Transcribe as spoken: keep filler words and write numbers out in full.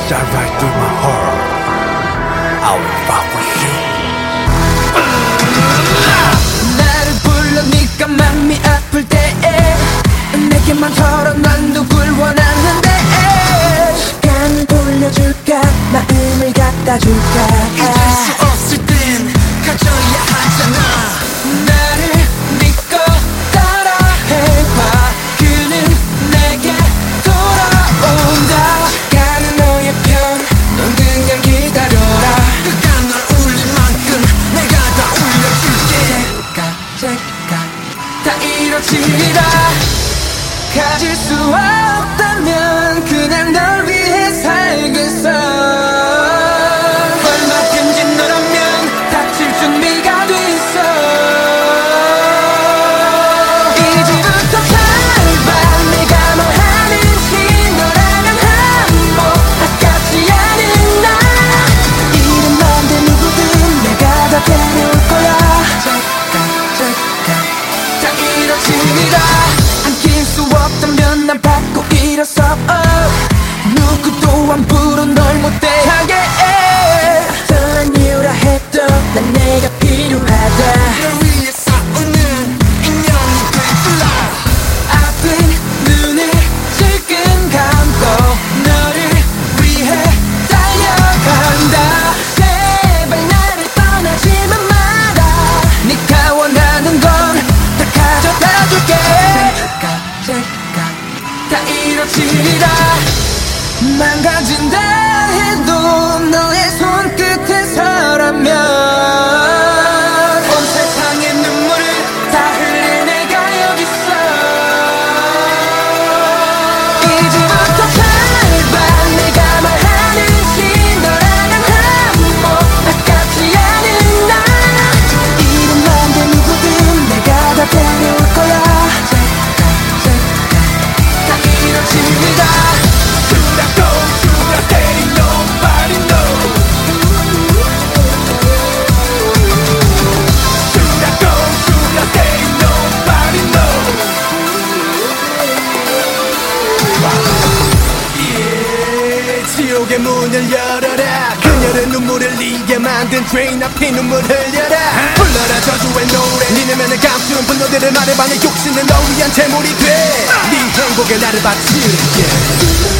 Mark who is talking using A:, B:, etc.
A: shot right through my heart. I will fuck with you.
B: 나를 불러니까 맘이 아플 때에 내게만 털어난 누굴 원하는데 시간을 돌려줄까 마음을 갖다 줄까
C: 잊을 수 없을 땐 가져야 하잖아.
B: 나를 믿고 따라해봐. 그는 내게 돌아온다. 시간은 너의 편. 넌 그냥 기다려라.
C: 그가 널 울릴 만큼 내가 다 울려줄게.
B: 제가 제가 다 이뤄지리라. 가질 수 없다면 그냥 널 위해 살겠어. 얼마든지 너라면 다칠 준비가 돼있어. 이제부터 잘 봐. 내가 뭘 하는지 너라면 한몫 아깝지 않은 나. 이름 안돼 누구든 내가 다 데려올 거야. 제가 제가 다 이뤄지리라. 안길 수 없다면 난 받고 일어서 oh. 누구도 함부로 널 못대하게 어떠한 이유라 해도 난 내가 필요하다.
C: 널 위해 싸우는 인연이 되줄라.
B: 아픈 눈을 질끈 감고 너를 위해 달려간다. 제발 나를 떠나지만 마라. 네가 원하는 건 다 가져다 줄게. 제가 제가 다 이뤄지리라. 망가진다 해도 너의 손끝에서라면 온 세상의 눈물을 다 흘릴 내가 여기 있어. 이제부터 잘 봐. 내가 말하는지 너라면 한몫 아깝지 않은 나. 이름 안돼 누구든 내가 다 데려올 거야. 제가 제가 다 이뤄지리라.
A: Should I go? Should I stay? Nobody knows. Should I go? Should I stay? Nobody knows. Yeah, 지옥의 문을 열어라. 그녀의 눈물을 이게 만든 train 앞에 눈물 흘려라. 불러라 저주의 노래. 네 내면을 감춘 분노들을 말해봐. 내 욕심은 너 위한 재물이 돼. 네 행복에 나를 바칠게.